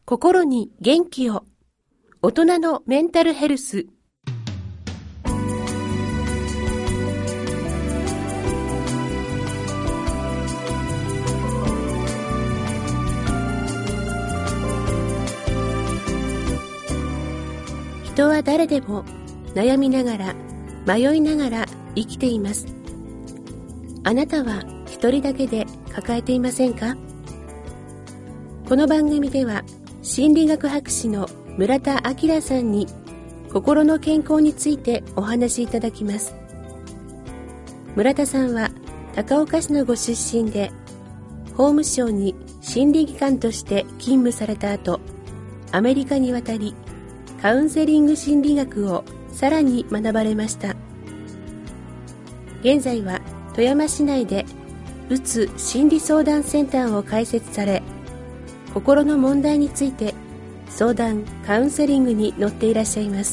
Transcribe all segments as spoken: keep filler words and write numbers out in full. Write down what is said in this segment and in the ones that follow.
心に元気を。大人のメンタルヘルス。人は誰でも悩みながら迷いながら生きています。あなたは一人だけで抱えていませんか？この番組では心理学博士の村田明さんに心の健康についてお話しいただきます。村田さんは高岡市のご出身で、法務省に心理技官として勤務された後、アメリカに渡り、カウンセリング心理学をさらに学ばれました。現在は富山市内でうつ心理相談センターを開設され、心の問題について相談・カウンセリングに乗っていらっしゃいます。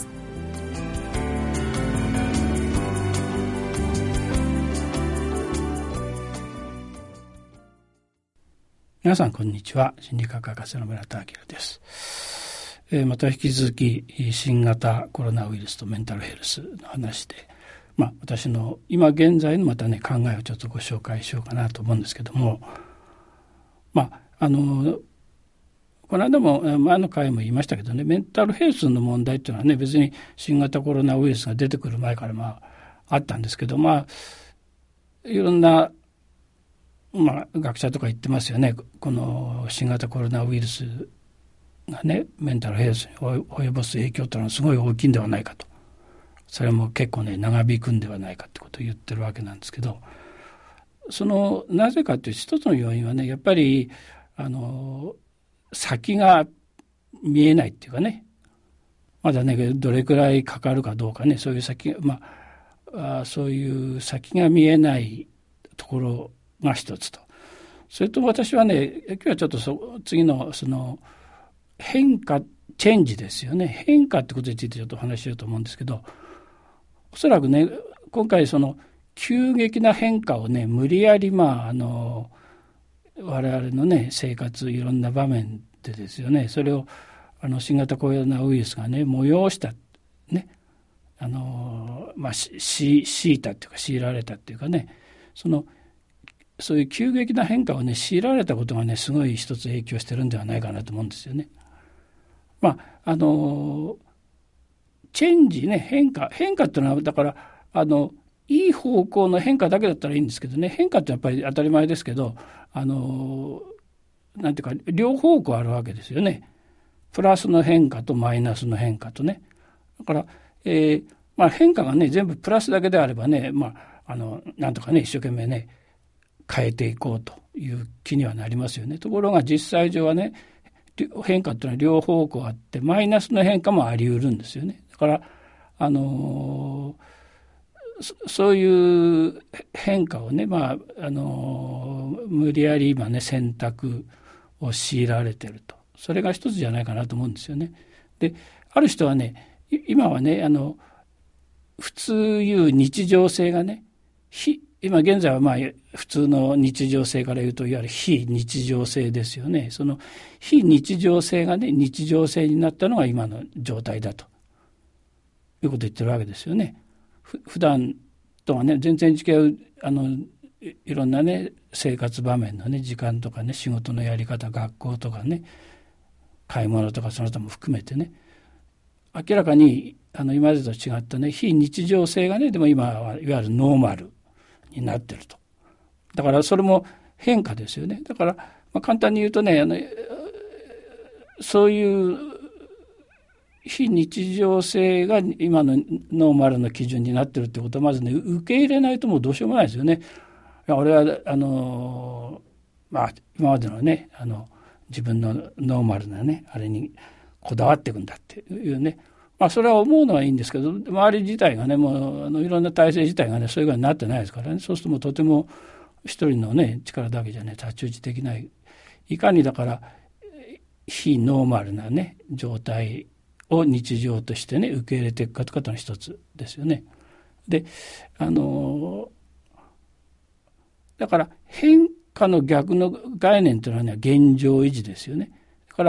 皆さんこんにちは。心理学博士の村田明です。えー、また引き続き新型コロナウイルスとメンタルヘルスの話で、まあ、私の今現在のまたね考えをちょっとご紹介しようかなと思うんですけども、まああのこの間も前の回も言いましたけどね、メンタルヘルスの問題っていうのはね、別に新型コロナウイルスが出てくる前からまああったんですけど、まあいろんな、まあ、学者とか言ってますよね。この新型コロナウイルスがねメンタルヘルスに及ぼす影響というのはすごい大きいんではないかと、それも結構ね長引くんではないかってことを言ってるわけなんですけど、そのなぜかという一つの要因はね、やっぱりあの先が見えないっていうかね、まだねどれくらいかかるかどうかね、そういう先、まあ、あそういう先が見えないところが一つと、それと私はね今日はちょっとそ次のその変化チェンジですよね、変化ってことについてちょっとお話ししようと思うんですけど、おそらくね今回その急激な変化をね無理やりまああの我々のね生活いろんな場面でですよね、それをあの新型コロナウイルスがね催したね、あのまあし強いたっていうか強いられたっていうかね、そのそういう急激な変化をね強いられたことがねすごい一つ影響してるんではないかなと思うんですよね。まああのチェンジね、変化変化っていうのはだからあのいい方向の変化だけだったらいいんですけどね、変化ってやっぱり当たり前ですけど、あのなんていうか両方向あるわけですよね。プラスの変化とマイナスの変化とね。だから、えーまあ、変化がね全部プラスだけであればね、まあ、あのなんとかね一生懸命ね変えていこうという気にはなりますよね。ところが実際上はね変化っていうのは両方向あってマイナスの変化もあり得るんですよね。だからあのーそういう変化をね、まああの無理やり今ね選択を強いられていると、それが一つじゃないかなと思うんですよね。で、ある人はね今はねあの普通いう日常性がね非今現在はまあ普通の日常性から言うといわゆる非日常性ですよね。その非日常性がね日常性になったのが今の状態だということを言ってるわけですよね。普段とはね全然違うあの い, いろんなね生活場面のね時間とかね仕事のやり方、学校とかね買い物とかその他も含めてね明らかにあの今までと違ったね非日常性がねでも今はいわゆるノーマルになってると。だからそれも変化ですよね。だから、まあ、簡単に言うとねあのそういう非日常性が今のノーマルの基準になっているということはまずね受け入れないともうどうしようもないですよね。いや俺はあの、まあ、今までのねあの自分のノーマルなねあれにこだわっていくんだっていうね、まあ、それは思うのはいいんですけど周り自体がねもうあのいろんな体制自体がねそういうふうになってないですからね、そうするともうとても一人のね力だけじゃね太刀打ちできない、いかにだから非ノーマルなね状態を日常としてね受け入れていくかということの一つですよね。であのだから変化の逆の概念というのはね現状維持ですよね。だから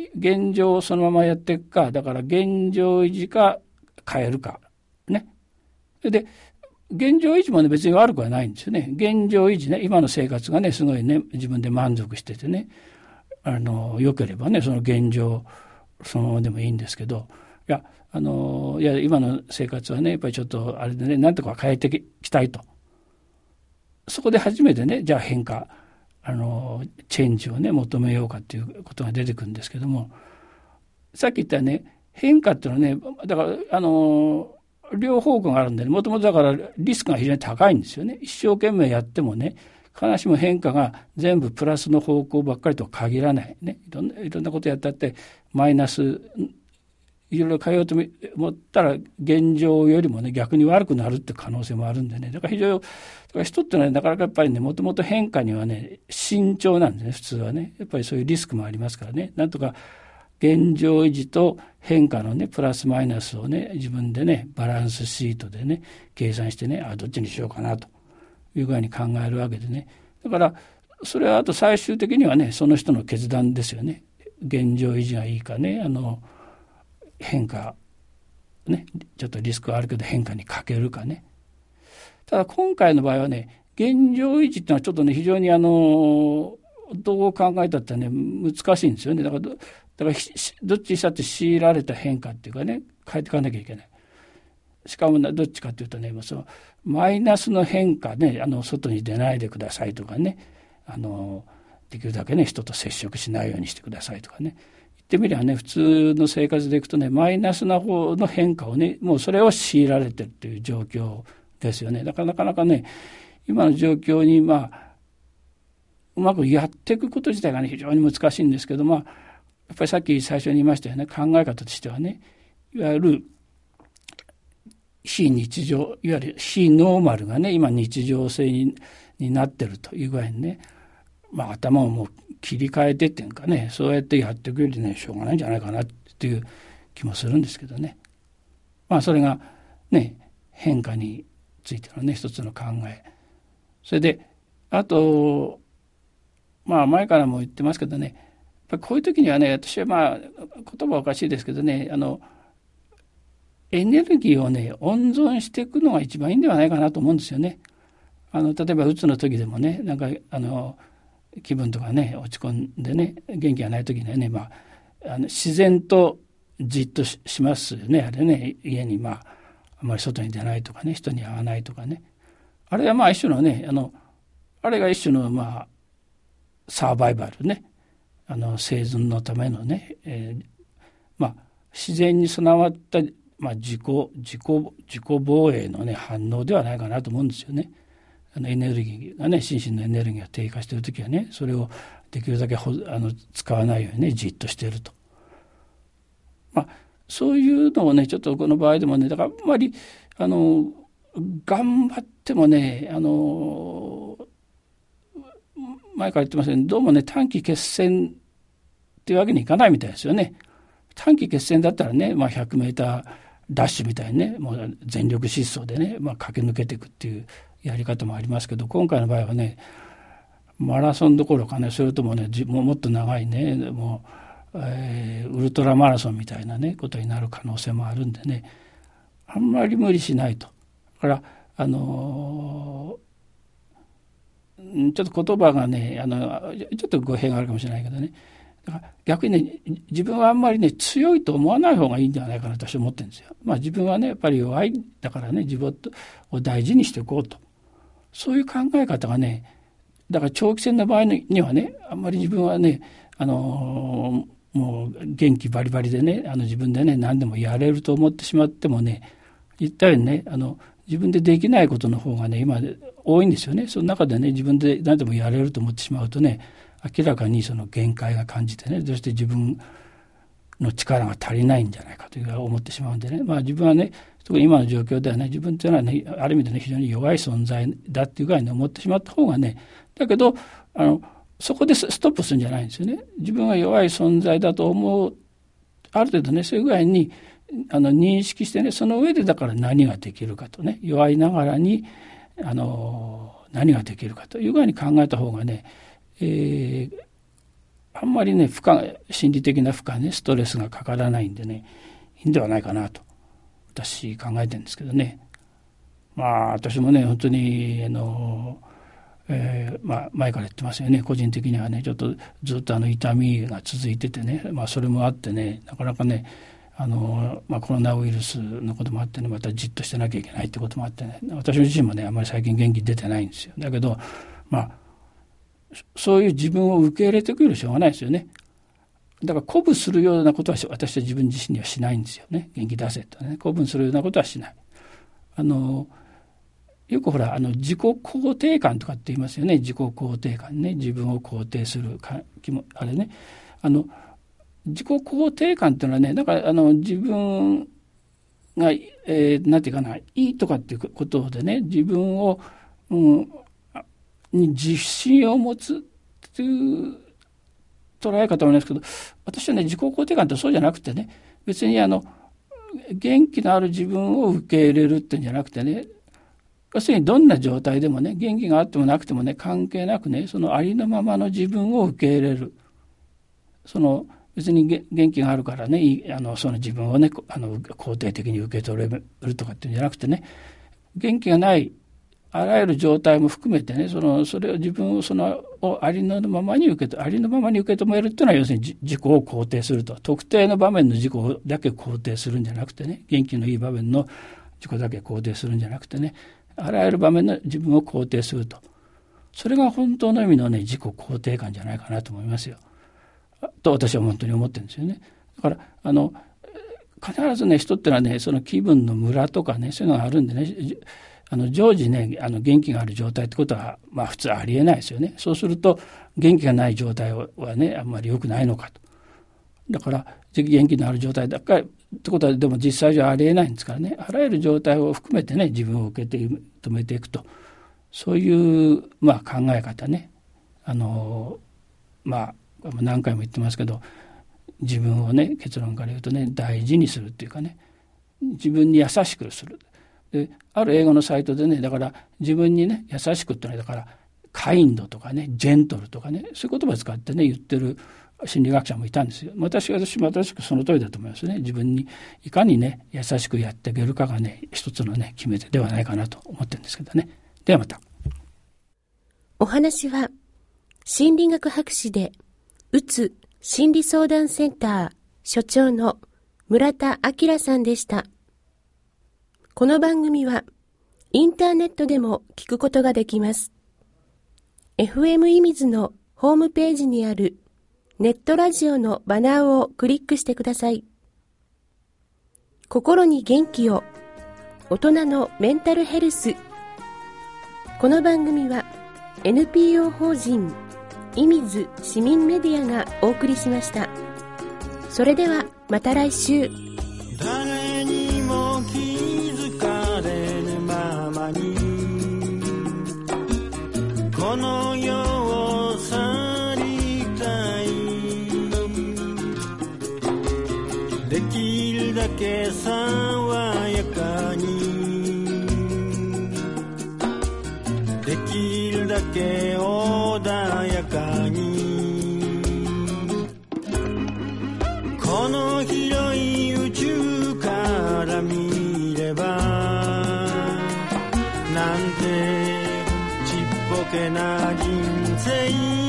現状をそのままやっていくか、だから現状維持か変えるかね。で現状維持もね別に悪くはないんですよね。現状維持ね、今の生活がねすごいね自分で満足しててね、あの良ければねその現状そのままでもいいんですけど、いやあのいや今の生活はねやっぱりちょっとあれでねなんとか変えていきたいと、そこで初めてねじゃあ変化あのチェンジをね求めようかっていうことが出てくるんですけども、さっき言ったね変化っていうのはねだからあの両方向があるんでね、もともとだからリスクが非常に高いんですよね。一生懸命やってもね必ずしも変化が全部プラスの方向ばっかりとは限らないね。いろんな、いろんなことやったってマイナスいろいろ変えようと思ったら現状よりもね逆に悪くなるって可能性もあるんでね、だから非常にだから人ってのはなかなかやっぱりねもともと変化にはね慎重なんですね。普通はねやっぱりそういうリスクもありますからね、なんとか現状維持と変化のねプラスマイナスをね自分でねバランスシートでね計算してね、あどっちにしようかなという具合に考えるわけでね、だからそれはあと最終的にはねその人の決断ですよね。現状維持がいいかね、あの変化ねちょっとリスクはあるけど変化にかけるかね。ただ今回の場合はね現状維持っていうのはちょっとね非常にあのどう考えたってね難しいんですよね。だからだからどっちにしたって強いられた変化っていうかね変えていかなきゃいけない。しかもどっちかというとねそのマイナスの変化ね、あの外に出ないでくださいとかね、あのできるだけね人と接触しないようにしてくださいとかね、言ってみればね普通の生活でいくとねマイナスな方の変化をねもうそれを強いられてるっていう状況ですよね。だからなかなかね今の状況にまあうまくやっていくこと自体がね非常に難しいんですけど、まあやっぱりさっき最初に言いましたよね、考え方としてはねいわゆる非日常いわゆる非ノーマルがね今日常性に、になってるという具合にね、まあ頭をもう切り替えてっていうかねそうやってやっていくよりねしょうがないんじゃないかなっていう気もするんですけどね。まあそれがね変化についてのね一つの考え、それであとまあ前からも言ってますけどね、やっぱこういう時にはね私はまあ言葉はおかしいですけどね、あのエネルギーをね温存していくのが一番いいんではないかなと思うんですよね。あの例えばうつの時でもねなんかあの気分とかね落ち込んでね元気がない時にはね、まあ、あの自然とじっと し, しますよね。あれね家にまああまり外に出ないとかね人に会わないとかね、あれはまあ一種のねあのあれが一種のまあサバイバルね、あの生存のためのね、えー、まあ自然に備わった、まあ、自己自己自己防衛のね反応ではないかなと思うんですよね。あのエネルギーがね心身のエネルギーが低下しているときはねそれをできるだけほあの使わないようにねじっとしていると、まあそういうのをねちょっとこの場合でもねだからあんまりあの頑張ってもねあの前から言ってますようにどうもね短期決戦っていうわけにいかないみたいですよね。短期決戦だったらね、まあ、ひゃくメーターダッシュみたいにねもう全力疾走でね、まあ、駆け抜けていくっていうやり方もありますけど、今回の場合はねマラソンどころかねそれともねももっと長いねもう、えー、ウルトラマラソンみたいなねことになる可能性もあるんでねあんまり無理しないと。だからあのーちょっと言葉がねあのちょっと語弊があるかもしれないけどね、だから逆にね自分はあんまりね強いと思わない方がいいんじゃないかなと私は思ってるんですよ。まあ自分はねやっぱり弱いだからね自分を大事にしていこうと、そういう考え方がねだから長期戦の場合にはねあんまり自分はねあのもう元気バリバリでねあの自分でね何でもやれると思ってしまってもね言ったようにねあの自分でできないことの方がね今多いんですよね。その中でね自分で何でもやれると思ってしまうとね明らかにその限界が感じてねどうして自分の力が足りないんじゃないかという思ってしまうんでね、まあ自分はね特に今の状況ではね自分というのはねある意味でね非常に弱い存在だっていうぐらいに思ってしまった方がね、だけどあのそこでストップするんじゃないんですよね。自分は弱い存在だと思うある程度ねそういうぐらいにあの認識してねその上でだから何ができるかとね弱いながらにあの何ができるかというぐらいに考えた方がね、えー、 あんまりね負荷心理的な負荷ねストレスがかからないんでねいいんではないかなと私考えてるんですけどね。まあ私もね本当にあの、えーまあ、前から言ってますよね。個人的にはねちょっとずっとあの痛みが続いててね、まあ、それもあってねなかなかねあの、まあ、コロナウイルスのこともあってねまたじっとしてなきゃいけないってこともあってね私自身もねあんまり最近元気出てないんですよ。だけどまあそういう自分を受け入れてくるしょうがないですよね。だから鼓舞するようなことは私は自分自身にはしないんですよね。元気出せとね鼓舞するようなことはしない。あのよくほらあの自己肯定感とかって言いますよね。自己肯定感ね自分を肯定するかあれねあの自己肯定感っていうのはねだからあの自分が、えー、なんていうかないいとかっていうことでね自分を、うん、に自信を持つという捉え方もないですけど私はね自己肯定感ってそうじゃなくてね別にあの元気のある自分を受け入れるってんじゃなくてね要するにどんな状態でもね元気があってもなくてもね関係なくねそのありのままの自分を受け入れるその別に元気があるからねあのその自分をねあの肯定的に受け取れるとかっていうんじゃなくてね元気がないあらゆる状態も含めてねそのそれを自分をそのをありのままに受けありのままに受け止めるっていうのは要するに自己を肯定すると特定の場面の自己だけ肯定するんじゃなくてね元気のいい場面の自己だけ肯定するんじゃなくてねあらゆる場面の自分を肯定するとそれが本当の意味のね自己肯定感じゃないかなと思いますよと私は本当に思ってるんですよね。だからあの必ずね人ってのはねその気分のムラとかねそういうのがあるんでねあの常時ねあの元気がある状態ってことはまあ普通ありえないですよね。そうすると元気がない状態はねあんまり良くないのかと。だから元気のある状態だからってことはでも実際上ありえないんですからねあらゆる状態を含めてね自分を受け止めていくとそういうまあ考え方ねあのまあ何回も言ってますけど自分をね結論から言うとね大事にするっていうかね自分に優しくするである英語のサイトでねだから自分にね優しくってのはだからカインドとかねジェントルとかねそういう言葉を使ってね言ってる心理学者もいたんですよ。私は私も新しくその通りだと思いますね。自分にいかにね優しくやっていけるかがね一つのね決め手ではないかなと思ってるんですけどね。ではまた。 お話は心理学博士でうつ心理相談センター所長の村田明さんでした。この番組はインターネットでも聞くことができます。エフエム いみずのホームページにあるネットラジオのバナーをクリックしてください。心に元気を、大人のメンタルヘルス。この番組は エヌピーオー 法人いみず市民メディアがお送りしました。それではまた来週。 誰にも気づかれぬままにこの世を去りたい。できるだけ爽やかにできるだけ穏やかにこの広い宇宙から見ればなんてちっぽけな人生